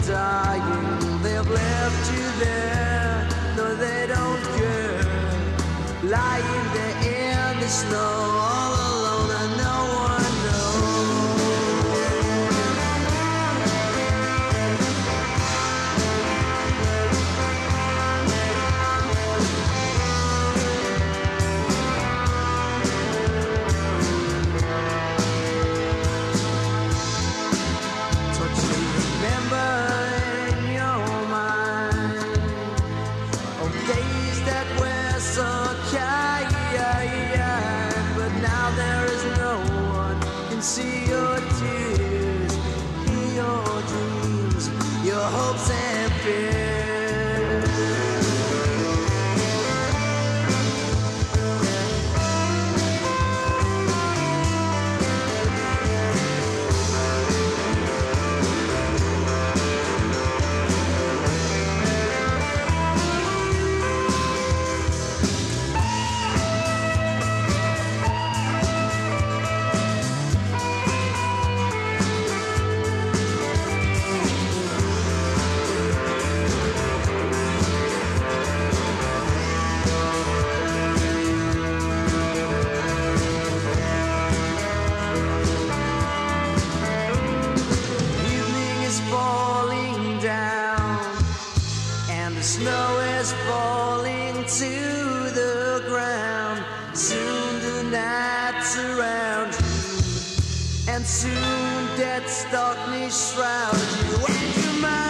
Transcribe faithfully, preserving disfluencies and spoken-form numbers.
dying. They've left you there, no they don't care. Lying there in the snow, all alone and no one knows. Don't you remember in your mind of days that were so kind? But now there is no one can see your tears, hear your dreams, your hopes and fears. Evening is falling down, and the snow is falling to the ground. Soon the night surrounds you, and soon death's darkness shrouds you. And your mind